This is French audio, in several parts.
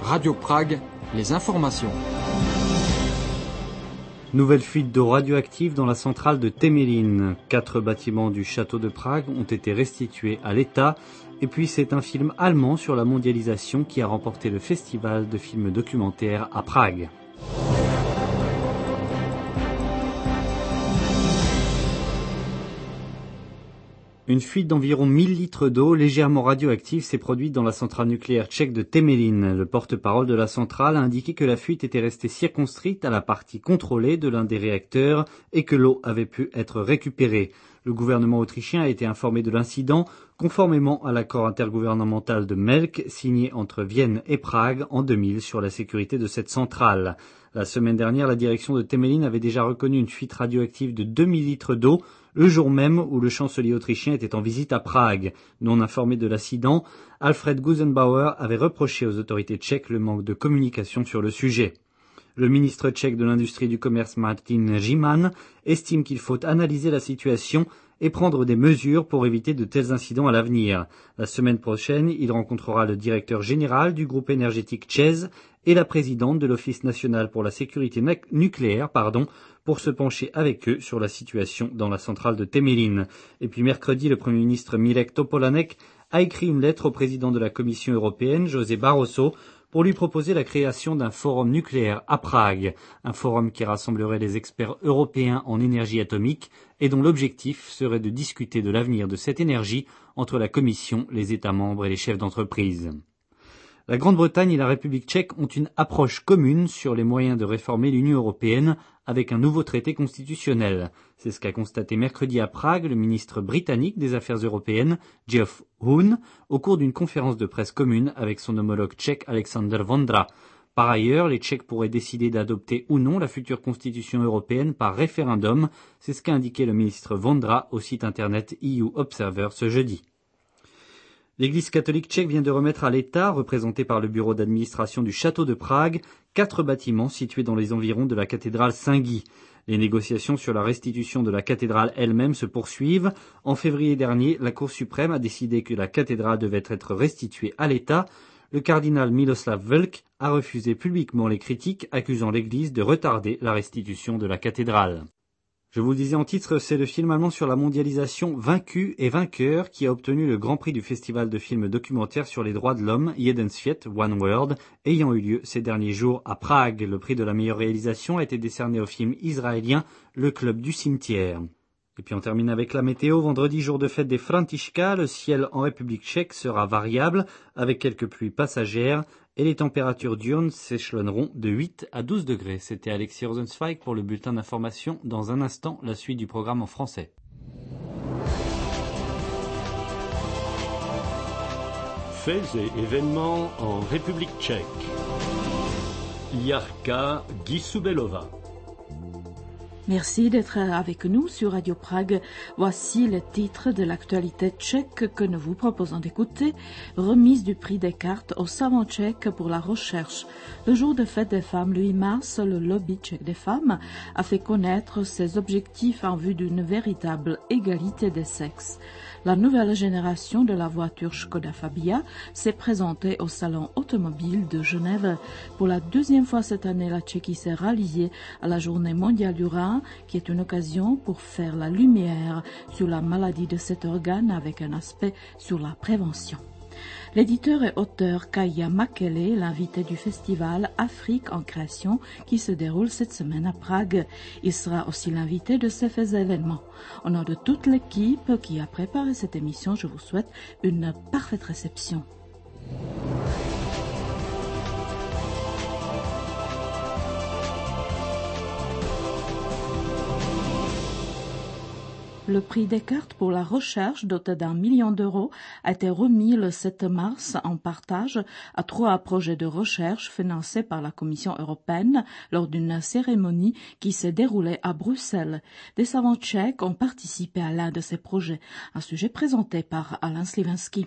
Radio Prague, les informations. Nouvelle fuite d'eau radioactive dans la centrale de Temelín. 4 bâtiments du château de Prague ont été restitués à l'État. Et puis c'est un film allemand sur la mondialisation qui a remporté le festival de films documentaires à Prague. Une fuite d'environ 1000 litres d'eau légèrement radioactive s'est produite dans la centrale nucléaire tchèque de Temelín. Le porte-parole de la centrale a indiqué que la fuite était restée circonscrite à la partie contrôlée de l'un des réacteurs et que l'eau avait pu être récupérée. Le gouvernement autrichien a été informé de l'incident conformément à l'accord intergouvernemental de Melk signé entre Vienne et Prague en 2000 sur la sécurité de cette centrale. La semaine dernière, la direction de Temelín avait déjà reconnu une fuite radioactive de 2000 litres d'eau le jour même où le chancelier autrichien était en visite à Prague. Non informé de l'incident, Alfred Gusenbauer avait reproché aux autorités tchèques le manque de communication sur le sujet. Le ministre tchèque de l'industrie et du commerce Martin Žiman estime qu'il faut analyser la situation et prendre des mesures pour éviter de tels incidents à l'avenir. La semaine prochaine, il rencontrera le directeur général du groupe énergétique ČEZ et la présidente de l'Office national pour la sécurité nucléaire, pour se pencher avec eux sur la situation dans la centrale de Temelín. Et puis mercredi, le Premier ministre Mirek Topolánek a écrit une lettre au président de la Commission européenne, José Barroso, pour lui proposer la création d'un forum nucléaire à Prague, un forum qui rassemblerait les experts européens en énergie atomique et dont l'objectif serait de discuter de l'avenir de cette énergie entre la Commission, les États membres et les chefs d'entreprise. La Grande-Bretagne et la République tchèque ont une approche commune sur les moyens de réformer l'Union européenne avec un nouveau traité constitutionnel. C'est ce qu'a constaté mercredi à Prague le ministre britannique des Affaires européennes, Geoff Hoon, au cours d'une conférence de presse commune avec son homologue tchèque Alexander Vondra. Par ailleurs, les Tchèques pourraient décider d'adopter ou non la future constitution européenne par référendum. C'est ce qu'a indiqué le ministre Vondra au site internet EU Observer ce jeudi. L'Église catholique tchèque vient de remettre à l'État, représenté par le bureau d'administration du château de Prague, 4 bâtiments situés dans les environs de la cathédrale Saint-Guy. Les négociations sur la restitution de la cathédrale elle-même se poursuivent. En février dernier, la Cour suprême a décidé que la cathédrale devait être restituée à l'État. Le cardinal Miloslav Vlk a refusé publiquement les critiques, accusant l'Église de retarder la restitution de la cathédrale. Je vous le disais en titre, c'est le film allemand sur la mondialisation Vaincu et Vainqueur qui a obtenu le grand prix du festival de films documentaires sur les droits de l'homme, Jedensviet, One World, ayant eu lieu ces derniers jours à Prague. Le prix de la meilleure réalisation a été décerné au film israélien Le Club du cimetière. Et puis on termine avec la météo. Vendredi, jour de fête des Františka, le ciel en République tchèque sera variable avec quelques pluies passagères et les températures diurnes s'échelonneront de 8 à 12 degrés. C'était Alexis Rosenzweig pour le bulletin d'information. Dans un instant, la suite du programme en français. Faits et événements en République tchèque. Jarka Gisubelova. Merci d'être avec nous sur Radio Prague. Voici le titre de l'actualité tchèque que nous vous proposons d'écouter. Remise du prix Descartes aux savants tchèques pour la recherche. Le jour de fête des femmes, le 8 mars, le lobby tchèque des femmes a fait connaître ses objectifs en vue d'une véritable égalité des sexes. La nouvelle génération de la voiture Škoda Fabia s'est présentée au salon automobile de Genève. Pour la 2e fois cette année, la Tchéquie s'est ralliée à la journée mondiale du rein, qui est une occasion pour faire la lumière sur la maladie de cet organe avec un aspect sur la prévention. L'éditeur et auteur Kaya Makele, l'invité du festival Afrique en création qui se déroule cette semaine à Prague. Il sera aussi l'invité de ces événements. Au nom de toute l'équipe qui a préparé cette émission, je vous souhaite une parfaite réception. Le prix Descartes pour la recherche, doté d'1 million d'euros, a été remis le 7 mars en partage à 3 projets de recherche financés par la Commission européenne lors d'une cérémonie qui s'est déroulée à Bruxelles. Des savants tchèques ont participé à l'un de ces projets, un sujet présenté par Alain Slivinski.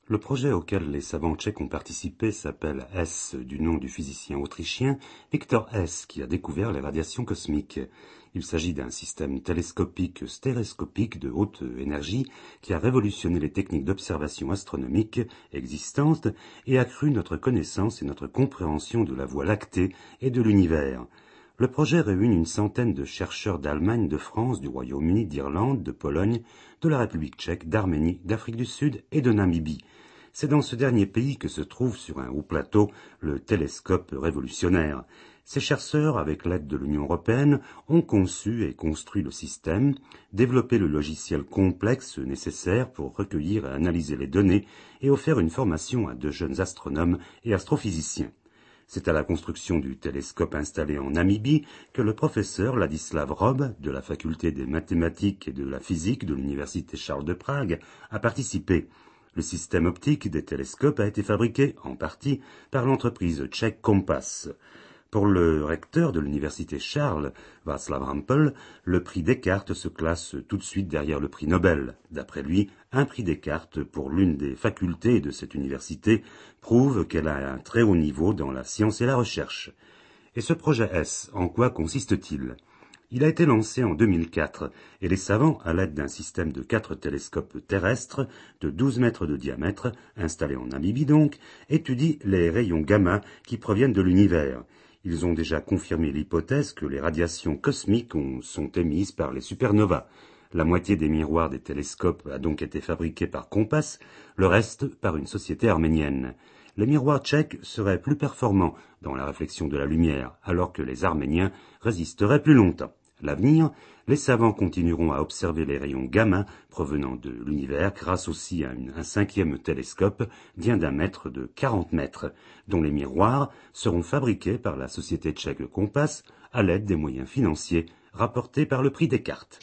Le projet auquel les savants tchèques ont participé s'appelle S, du nom du physicien autrichien Victor S, qui a découvert les radiations cosmiques. Il s'agit d'un système télescopique stéréoscopique de haute énergie qui a révolutionné les techniques d'observation astronomique existantes et accru notre connaissance et notre compréhension de la Voie lactée et de l'univers. Le projet réunit une centaine de chercheurs d'Allemagne, de France, du Royaume-Uni, d'Irlande, de Pologne, de la République tchèque, d'Arménie, d'Afrique du Sud et de Namibie. C'est dans ce dernier pays que se trouve sur un haut plateau le télescope révolutionnaire. Ces chercheurs, avec l'aide de l'Union européenne, ont conçu et construit le système, développé le logiciel complexe nécessaire pour recueillir et analyser les données et offert une formation à de jeunes astronomes et astrophysiciens. C'est à la construction du télescope installé en Namibie que le professeur Ladislav Rob, de la faculté des mathématiques et de la physique de l'université Charles de Prague, a participé. Le système optique des télescopes a été fabriqué, en partie, par l'entreprise tchèque Kompas. Pour le recteur de l'université Charles, Václav Hampel, le prix Descartes se classe tout de suite derrière le prix Nobel. D'après lui, un prix Descartes pour l'une des facultés de cette université prouve qu'elle a un très haut niveau dans la science et la recherche. Et ce projet S, en quoi consiste-t-il ? Il a été lancé en 2004 et les savants, à l'aide d'un système de 4 télescopes terrestres de 12 mètres de diamètre, installés en Namibie donc, étudient les rayons gamma qui proviennent de l'univers. Ils ont déjà confirmé l'hypothèse que les radiations cosmiques sont émises par les supernovas. La moitié des miroirs des télescopes a donc été fabriquée par Kompas, le reste par une société arménienne. Les miroirs tchèques seraient plus performants dans la réflexion de la lumière, alors que les arméniens résisteraient plus longtemps. L'avenir, les savants continueront à observer les rayons gamma provenant de l'univers grâce aussi à un 5e télescope d'un diamètre de 40 mètres, dont les miroirs seront fabriqués par la société tchèque Kompas à l'aide des moyens financiers rapportés par le prix Descartes.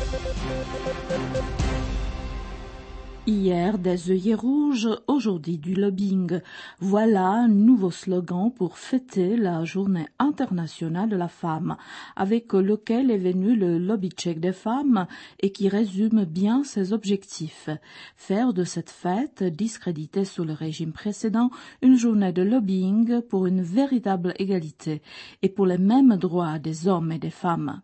Hier, des œillets rouges, aujourd'hui du lobbying. Voilà un nouveau slogan pour fêter la Journée internationale de la femme, avec lequel est venu le lobby tchèque des femmes et qui résume bien ses objectifs. Faire de cette fête, discréditée sous le régime précédent, une journée de lobbying pour une véritable égalité et pour les mêmes droits des hommes et des femmes.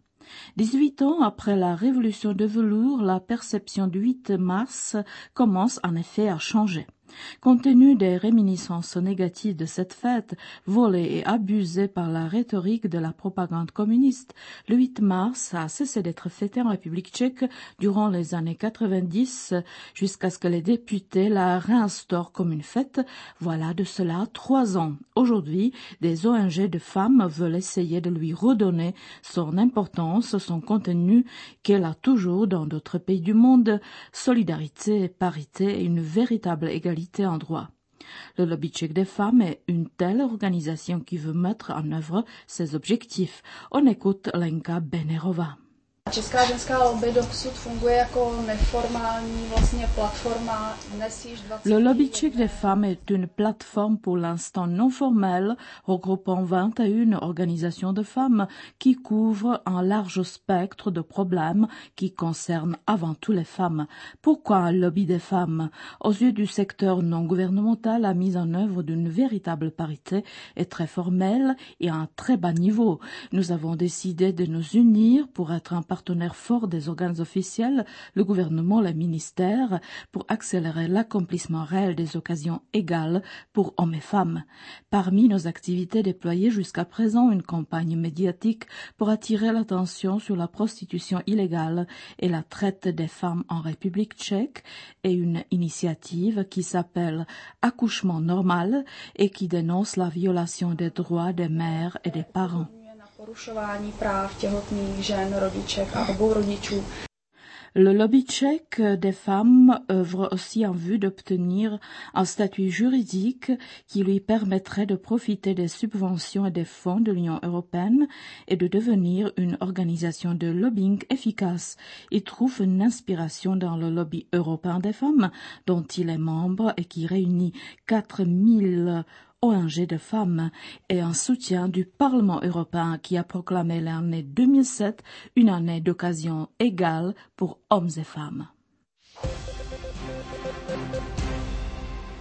18 ans après la révolution de velours, la perception du 8 mars commence en effet à changer. Compte tenu des réminiscences négatives de cette fête, volée et abusée par la rhétorique de la propagande communiste, le 8 mars a cessé d'être fêté en République tchèque durant les années 90, jusqu'à ce que les députés la réinstaurent comme une fête, voilà de cela 3 ans. Aujourd'hui, des ONG de femmes veulent essayer de lui redonner son importance, son contenu qu'elle a toujours dans d'autres pays du monde, solidarité, parité et une véritable égalité en droit. Le lobby tchèque des femmes est une telle organisation qui veut mettre en œuvre ses objectifs. On écoute Lenka Benerova. Česká ženská lobby dosud funguje jako neformální platforma. Dnes již 20. Le lobby tchèque des femmes est une plateforme pour l'instant non formelle, regroupant 21 organisations de femmes qui couvrent un large spectre de problèmes qui concernent avant tout les femmes. Pourquoi un lobby des femmes? Aux yeux du secteur non gouvernemental, la mise en œuvre d'une véritable parité est très formelle et à un très bas niveau. Nous avons décidé de nous unir pour être un partenaire fort des organes officiels, le gouvernement, les ministères, pour accélérer l'accomplissement réel des occasions égales pour hommes et femmes. Parmi nos activités déployées jusqu'à présent, une campagne médiatique pour attirer l'attention sur la prostitution illégale et la traite des femmes en République tchèque et une initiative qui s'appelle Accouchement normal et qui dénonce la violation des droits des mères et des parents. Porušování práv těhotných žen, rodiček a obou rodičů. Le lobby tchèque des femmes œuvre aussi en vue d'obtenir un statut juridique qui lui permettrait de profiter des subventions et des fonds de l'Union européenne et de devenir une organisation de lobbying efficace. Il trouve une inspiration dans le lobby européen des femmes, dont il est membre et qui réunit 4000 ONG de femmes et un soutien du Parlement européen qui a proclamé l'année 2007 une année d'occasion égale pour hommes et femmes.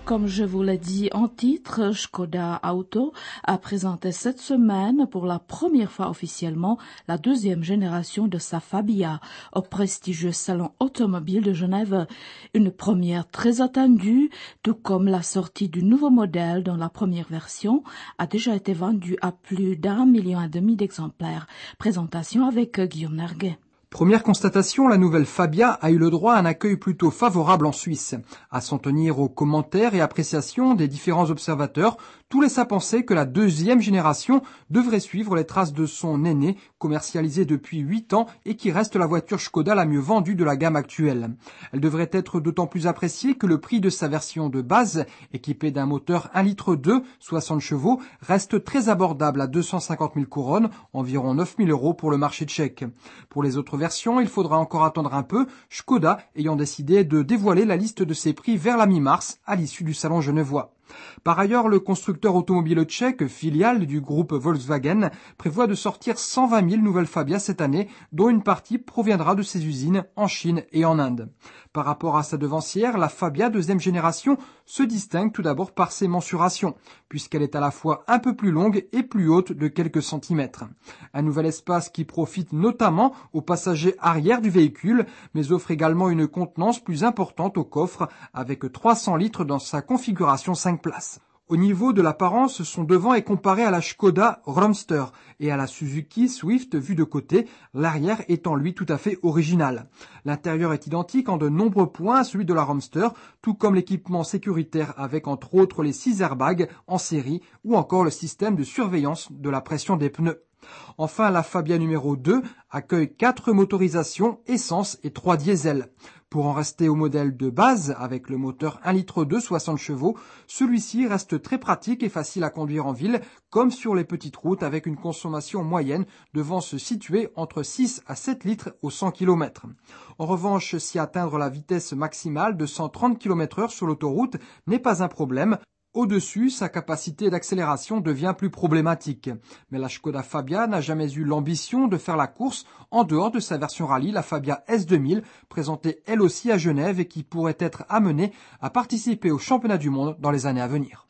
Comme je vous l'ai dit en titre, Škoda Auto a présenté cette semaine pour la première fois officiellement la deuxième génération de sa Fabia au prestigieux salon automobile de Genève. Une première très attendue, tout comme la sortie du nouveau modèle dont la première version a déjà été vendue à plus d'1,5 million d'exemplaires. Présentation avec Guillaume Narguet. Première constatation, la nouvelle Fabia a eu le droit à un accueil plutôt favorable en Suisse. À s'en tenir aux commentaires et appréciations des différents observateurs, tout laisse à penser que la deuxième génération devrait suivre les traces de son aîné, commercialisé depuis 8 ans et qui reste la voiture Škoda la mieux vendue de la gamme actuelle. Elle devrait être d'autant plus appréciée que le prix de sa version de base, équipée d'un moteur 1,2 litre, 60 chevaux, reste très abordable à 250 000 couronnes, environ 9 000 € pour le marché tchèque. Pour les autres version, il faudra encore attendre un peu, Škoda ayant décidé de dévoiler la liste de ses prix vers la mi-mars à l'issue du salon genevois. Par ailleurs, le constructeur automobile tchèque, filiale du groupe Volkswagen, prévoit de sortir 120 000 nouvelles Fabia cette année, dont une partie proviendra de ses usines en Chine et en Inde. Par rapport à sa devancière, la Fabia deuxième génération se distingue tout d'abord par ses mensurations, puisqu'elle est à la fois un peu plus longue et plus haute de quelques centimètres. Un nouvel espace qui profite notamment aux passagers arrière du véhicule, mais offre également une contenance plus importante au coffre, avec 300 litres dans sa configuration 5 places. Au niveau de l'apparence, son devant est comparé à la Škoda Roadster et à la Suzuki Swift vue de côté, l'arrière étant lui tout à fait original. L'intérieur est identique en de nombreux points à celui de la Roadster, tout comme l'équipement sécuritaire avec entre autres les 6 airbags en série ou encore le système de surveillance de la pression des pneus. Enfin, la Fabia numéro 2 accueille 4 motorisations, essence et 3 diesel. Pour en rester au modèle de base, avec le moteur 1,2 litre, 60 chevaux, celui-ci reste très pratique et facile à conduire en ville, comme sur les petites routes, avec une consommation moyenne devant se situer entre 6 à 7 litres au 100 km. En revanche, si atteindre la vitesse maximale de 130 km/h sur l'autoroute n'est pas un problème, au-dessus, sa capacité d'accélération devient plus problématique. Mais la Škoda Fabia n'a jamais eu l'ambition de faire la course en dehors de sa version rallye, la Fabia S2000, présentée elle aussi à Genève et qui pourrait être amenée à participer au championnat du monde dans les années à venir.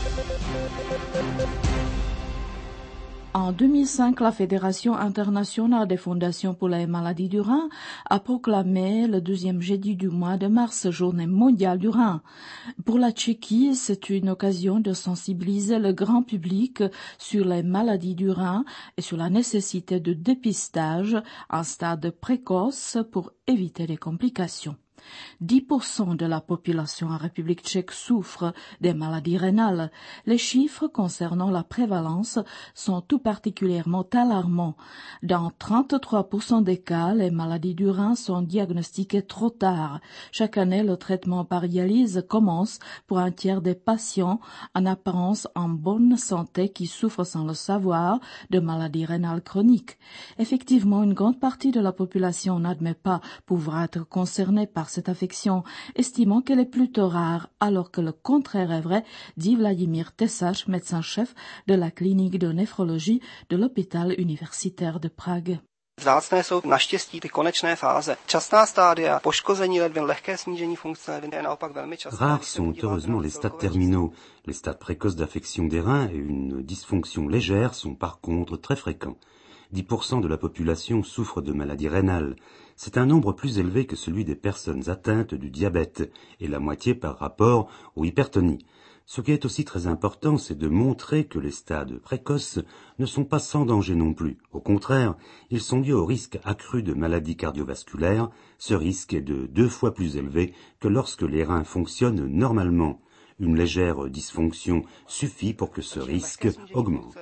En 2005, la Fédération internationale des fondations pour les maladies du rein a proclamé le 12e jeudi du mois de mars, journée mondiale du rein. Pour la Tchéquie, c'est une occasion de sensibiliser le grand public sur les maladies du rein et sur la nécessité de dépistage à un stade précoce pour éviter les complications. 10% de la population en République tchèque souffre des maladies rénales. Les chiffres concernant la prévalence sont tout particulièrement alarmants. Dans 33% des cas, les maladies du rein sont diagnostiquées trop tard. Chaque année, le traitement par dialyse commence pour un tiers des patients en apparence en bonne santé qui souffrent sans le savoir de maladies rénales chroniques. Effectivement, une grande partie de la population n'admet pas pouvoir être concernée par cette affection, estimant qu'elle est plutôt rare, alors que le contraire est vrai, dit Vladimír Tesař, médecin-chef de la clinique de néphrologie de l'hôpital universitaire de Prague. Vzácné jsou naštěstí ty konečné fáze. Častá stádia, poškození ledvin, lehké snížení funkce ledvin je naopak velmi časté. Rares sont heureusement les stades terminaux. Les stades précoces d'affection des reins et une dysfonction légère sont par contre très fréquents. 10% de la population souffre de maladies rénales. C'est un nombre plus élevé que celui des personnes atteintes du diabète et la moitié par rapport aux hypertonies. Ce qui est aussi très important, c'est de montrer que les stades précoces ne sont pas sans danger non plus. Au contraire, ils sont liés au risque accru de maladies cardiovasculaires. Ce risque est de 2 fois plus élevé que lorsque les reins fonctionnent normalement. Une légère dysfonction suffit pour que ce risque augmente.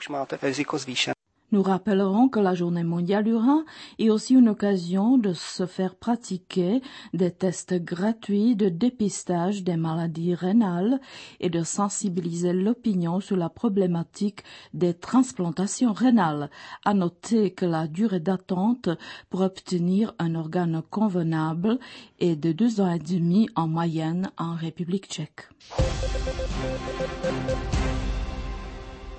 Nous rappellerons que la Journée mondiale du rein est aussi une occasion de se faire pratiquer des tests gratuits de dépistage des maladies rénales et de sensibiliser l'opinion sur la problématique des transplantations rénales. À noter que la durée d'attente pour obtenir un organe convenable est de 2 ans et demi en moyenne en République tchèque.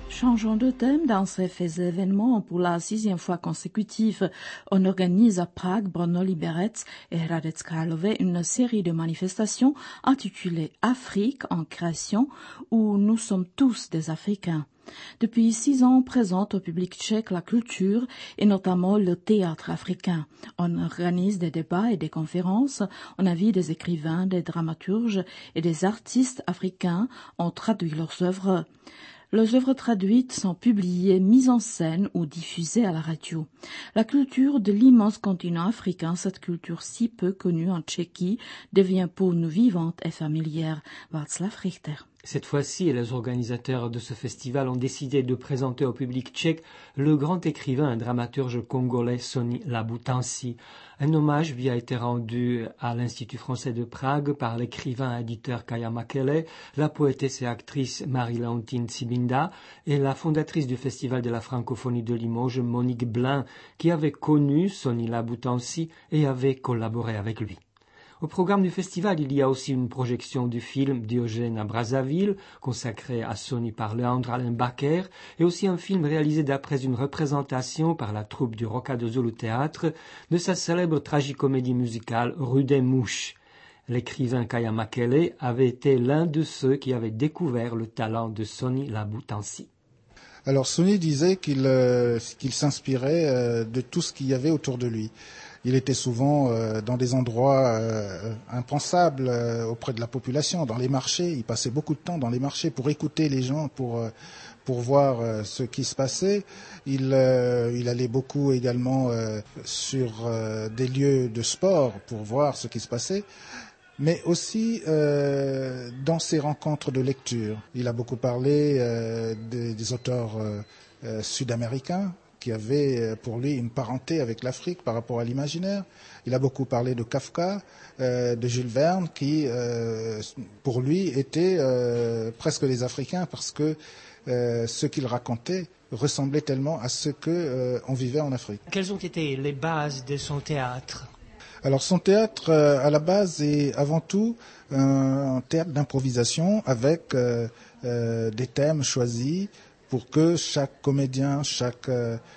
Changeons de thème dans ces événements. Pour la 6e fois consécutive, on organise à Prague, Brno, Liberec et Hradec Králové une série de manifestations intitulées Afrique en création, où nous sommes tous des Africains. Depuis 6 ans, on présente au public tchèque la culture et notamment le théâtre africain. On organise des débats et des conférences. On invite des écrivains, des dramaturges et des artistes africains. On traduit leurs œuvres. Les œuvres traduites sont publiées, mises en scène ou diffusées à la radio. La culture de l'immense continent africain, cette culture si peu connue en Tchéquie, devient pour nous vivante et familière. Václav Richter. Cette fois-ci, les organisateurs de ce festival ont décidé de présenter au public tchèque le grand écrivain et dramaturge congolais Soni Laboutansi. Un hommage lui a été rendu à l'Institut français de Prague par l'écrivain et éditeur Kaya Makele, la poétesse et actrice Marie-Léontine Sibinda et la fondatrice du Festival de la francophonie de Limoges, Monique Blin, qui avait connu Soni Laboutansi et avait collaboré avec lui. Au programme du festival, il y a aussi une projection du film Diogène à Brazzaville, consacré à Soni par Leandre Alain Baker, et aussi un film réalisé d'après une représentation par la troupe du Rocca de Zulu Théâtre de sa célèbre tragicomédie musicale Rue des Mouches. L'écrivain Kaya Makele avait été l'un de ceux qui avaient découvert le talent de Soni Laboutansi. Alors Soni disait qu'il s'inspirait de tout ce qu'il y avait autour de lui. Il était souvent dans des endroits impensables auprès de la population, dans les marchés. Il passait beaucoup de temps dans les marchés pour écouter les gens, pour voir ce qui se passait. Il allait beaucoup également sur des lieux de sport pour voir ce qui se passait, mais aussi dans ses rencontres de lecture. Il a beaucoup parlé des auteurs sud-américains, qui avait pour lui une parenté avec l'Afrique par rapport à l'imaginaire. Il a beaucoup parlé de Kafka, de Jules Verne, qui pour lui étaient presque des Africains parce que ce qu'il racontait ressemblait tellement à ce qu'on vivait en Afrique. Quelles ont été les bases de son théâtre ? Alors son théâtre, à la base, est avant tout un théâtre d'improvisation avec des thèmes choisis pour que chaque comédien, chaque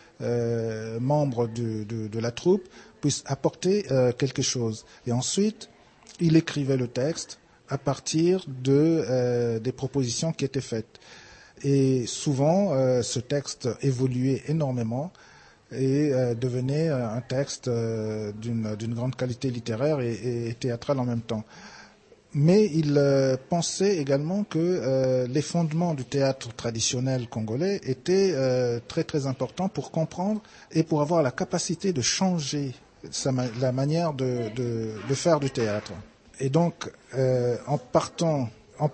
membre de la troupe puisse apporter quelque chose. Et ensuite, il écrivait le texte à partir des propositions qui étaient faites. Et souvent, ce texte évoluait énormément et devenait un texte d'une grande qualité littéraire et théâtrale en même temps. Mais il pensait également que les fondements du théâtre traditionnel congolais étaient très très importants pour comprendre et pour avoir la capacité de changer la manière de faire du théâtre. Et donc, en partant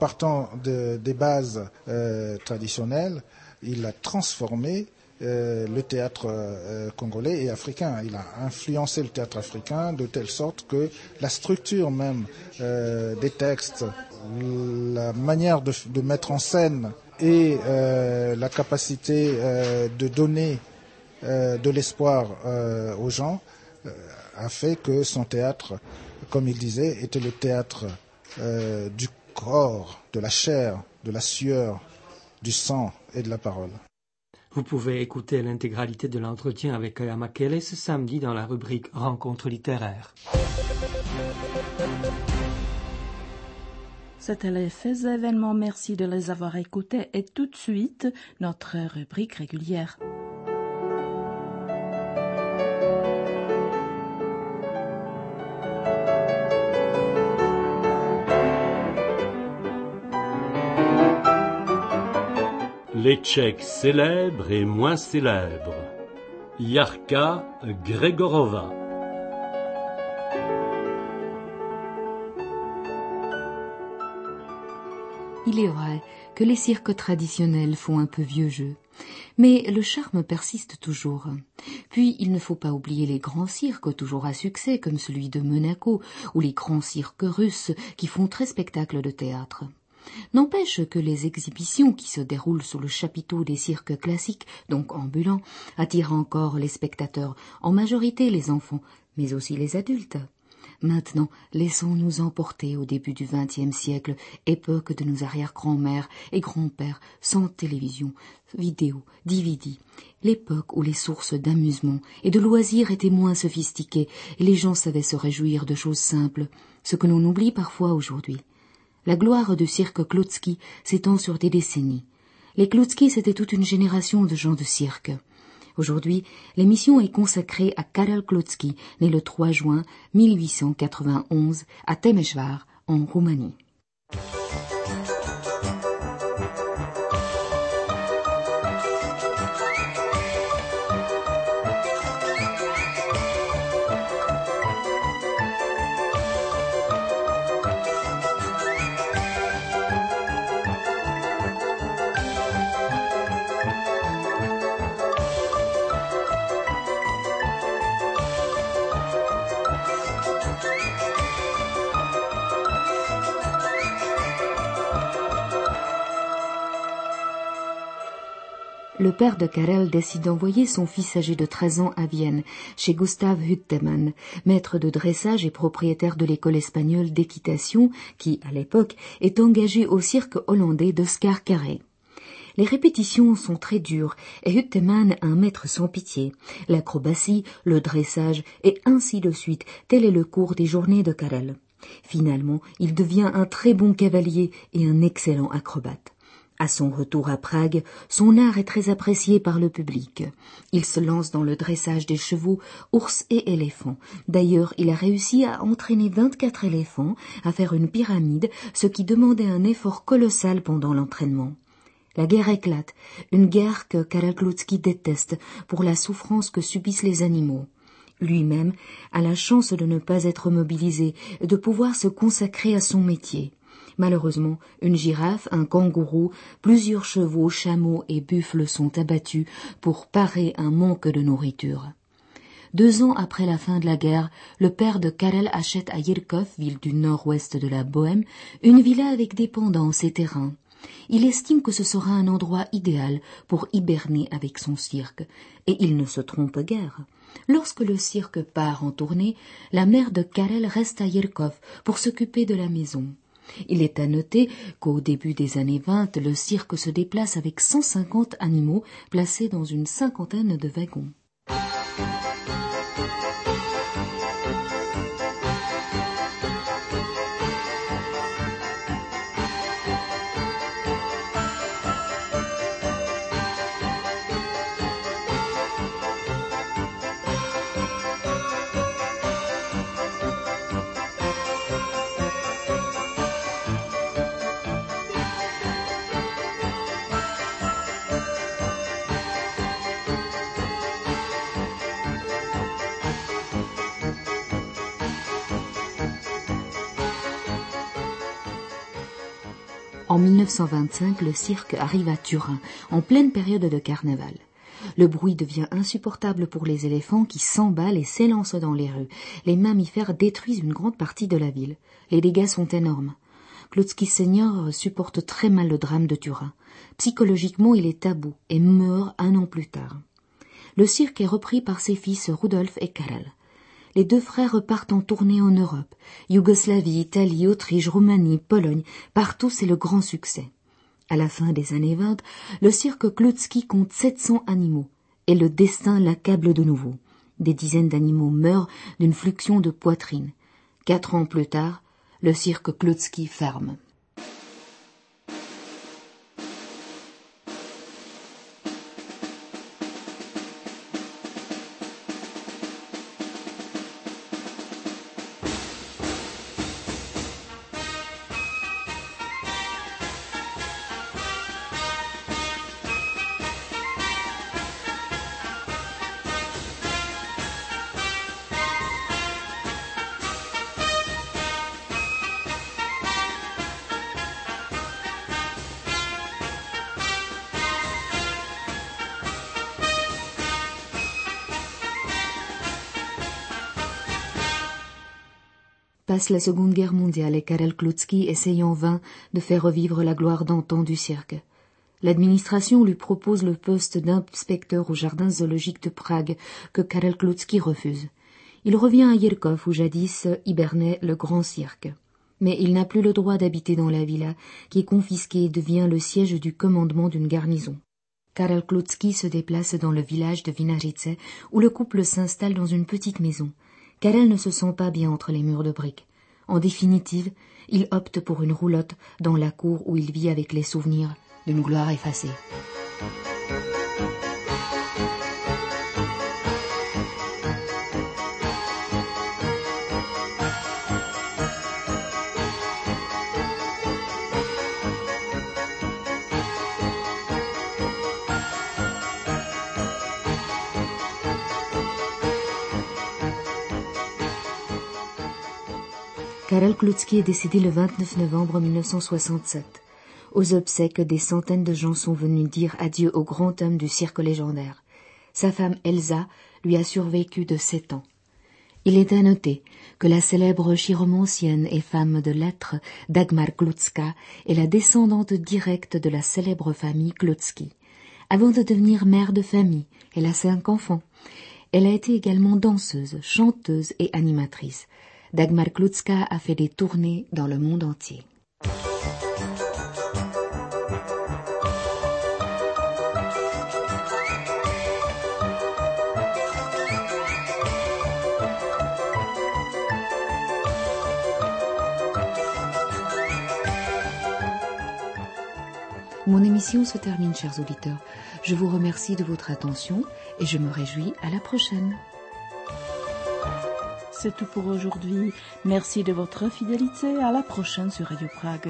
des bases traditionnelles, il a transformé le théâtre congolais et africain. Il a influencé le théâtre africain de telle sorte que la structure même des textes, la manière de mettre en scène et la capacité de donner de l'espoir aux gens a fait que son théâtre, comme il disait, était le théâtre du corps, de la chair, de la sueur, du sang et de la parole. Vous pouvez écouter l'intégralité de l'entretien avec Kaya Makele ce samedi dans la rubrique Rencontres littéraires. C'était les faits et événements. Merci de les avoir écoutés. Et tout de suite, notre rubrique régulière. Les Tchèques célèbres et moins célèbres. Jarka Gregorova. Il est vrai que les cirques traditionnels font un peu vieux jeu, mais le charme persiste toujours. Puis il ne faut pas oublier les grands cirques toujours à succès comme celui de Monaco ou les grands cirques russes qui font très spectacle de théâtre. N'empêche que les exhibitions qui se déroulent sous le chapiteau des cirques classiques, donc ambulants, attirent encore les spectateurs, en majorité les enfants, mais aussi les adultes. Maintenant, laissons-nous emporter au début du XXe siècle, époque de nos arrière-grands-mères et grands-pères, sans télévision, vidéo, DVD, l'époque où les sources d'amusement et de loisirs étaient moins sophistiquées et les gens savaient se réjouir de choses simples, ce que l'on oublie parfois aujourd'hui. La gloire du cirque Klotsky s'étend sur des décennies. Les Klotsky, c'était toute une génération de gens de cirque. Aujourd'hui, l'émission est consacrée à Karel Klotsky, né le 3 juin 1891 à Temesvar, en Roumanie. Le père de Karel décide d'envoyer son fils âgé de 13 ans à Vienne, chez Gustav Hüttemann, maître de dressage et propriétaire de l'école espagnole d'équitation, qui, à l'époque, est engagé au cirque hollandais d'Oscar Carré. Les répétitions sont très dures et Hüttemann a un maître sans pitié. L'acrobatie, le dressage et ainsi de suite, tel est le cours des journées de Karel. Finalement, il devient un très bon cavalier et un excellent acrobate. À son retour à Prague, son art est très apprécié par le public. Il se lance dans le dressage des chevaux, ours et éléphants. D'ailleurs, il a réussi à entraîner 24 éléphants à faire une pyramide, ce qui demandait un effort colossal pendant l'entraînement. La guerre éclate, une guerre que Karel Klotsky déteste pour la souffrance que subissent les animaux. Lui-même a la chance de ne pas être mobilisé et de pouvoir se consacrer à son métier. Malheureusement, une girafe, un kangourou, plusieurs chevaux, chameaux et buffles sont abattus pour parer un manque de nourriture. 2 ans après la fin de la guerre, le père de Karel achète à Jirkov, ville du nord-ouest de la Bohême, une villa avec dépendances et terrains. Il estime que ce sera un endroit idéal pour hiberner avec son cirque, et il ne se trompe guère. Lorsque le cirque part en tournée, la mère de Karel reste à Jirkov pour s'occuper de la maison. Il est à noter qu'au début des années 20, le cirque se déplace avec 150 animaux placés dans une 50aine de wagons. En 1925, le cirque arrive à Turin, en pleine période de carnaval. Le bruit devient insupportable pour les éléphants qui s'emballent et s'élancent dans les rues. Les mammifères détruisent une grande partie de la ville. Les dégâts sont énormes. Klotsky senior supporte très mal le drame de Turin. Psychologiquement, il est à bout et meurt 1 an plus tard. Le cirque est repris par ses fils Rudolf et Karel. Les 2 frères partent en tournée en Europe. Yougoslavie, Italie, Autriche, Roumanie, Pologne, partout c'est le grand succès. À la fin des années 20, le cirque Klotsky compte 700 animaux et le destin l'accable de nouveau. Des dizaines d'animaux meurent d'une fluxion de poitrine. 4 ans plus tard, le cirque Klotsky ferme. Passe la Seconde Guerre mondiale et Karel Klotsky essaye en vain de faire revivre la gloire d'antan du cirque. L'administration lui propose le poste d'inspecteur au jardin zoologique de Prague, que Karel Klotsky refuse. Il revient à Jirkov où jadis hibernait le grand cirque. Mais il n'a plus le droit d'habiter dans la villa, qui est confisquée et devient le siège du commandement d'une garnison. Karel Klutsky se déplace dans le village de Vinařice, où le couple s'installe dans une petite maison. Karel ne se sent pas bien entre les murs de briques. En définitive, il opte pour une roulotte dans la cour où il vit avec les souvenirs d'une gloire effacée. Karel Klutsky est décédé le 29 novembre 1967. Aux obsèques, des centaines de gens sont venus dire adieu au grand homme du cirque légendaire. Sa femme Elsa lui a survécu de 7 ans. Il est à noter que la célèbre chiromancienne et femme de lettres Dagmar Klutzka est la descendante directe de la célèbre famille Klutsky. Avant de devenir mère de famille, elle a 5 enfants. Elle a été également danseuse, chanteuse et animatrice. Dagmar Klutzka a fait des tournées dans le monde entier. Mon émission se termine, chers auditeurs. Je vous remercie de votre attention et je me réjouis à la prochaine. C'est tout pour aujourd'hui. Merci de votre fidélité. À la prochaine sur Radio Prague.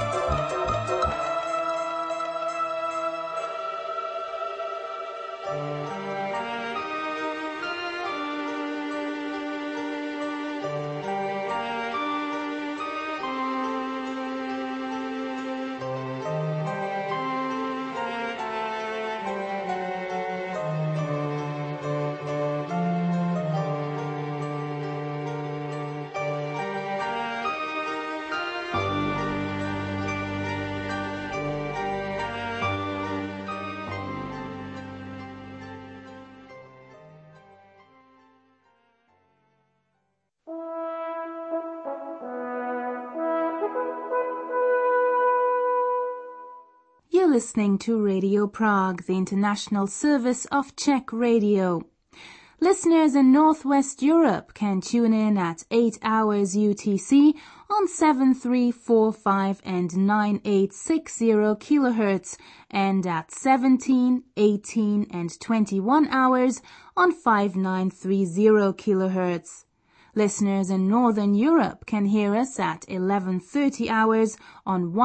You're listening to Radio Prague, the international service of Czech radio. Listeners in Northwest Europe can tune in at 8 hours UTC on 7345 and 9860 kHz and at 17, 18 and 21 hours on 5930 kHz. Listeners in Northern Europe can hear us at 11:30 hours on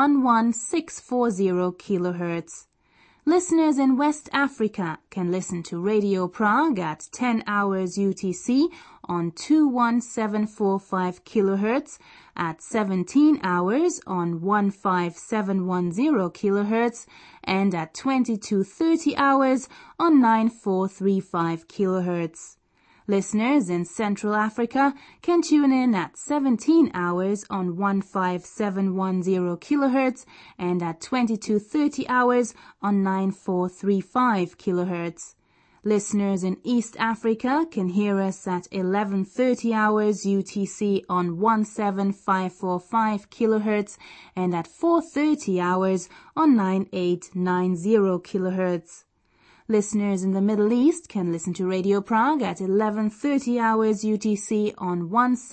11640 kHz. Listeners in West Africa can listen to Radio Prague at 10 hours UTC on 21745 kHz, at 17 hours on 15710 kHz, and at 22:30 hours on 9435 kHz. Listeners in Central Africa can tune in at 17 hours on 15710 kHz and at 22:30 hours on 9435 kHz. Listeners in East Africa can hear us at 11:30 hours UTC on 17545 kHz and at 4:30 hours on 9890 kHz. Listeners in the Middle East can listen to Radio Prague at 11:30 hours UTC on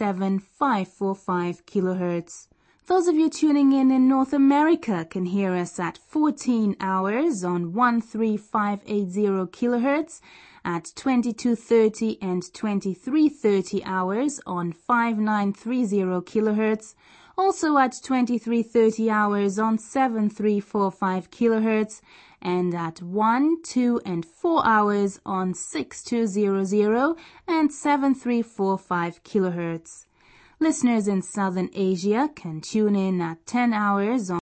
17545 kHz. Those of you tuning in North America can hear us at 14 hours on 13580 kHz, at 22:30 and 23:30 hours on 5930 kHz, also at 23:30 hours on 7345 kHz, and at 1, 2 and 4 hours on 6200 and 7345 kHz. Listeners in Southern Asia can tune in at 10 hours on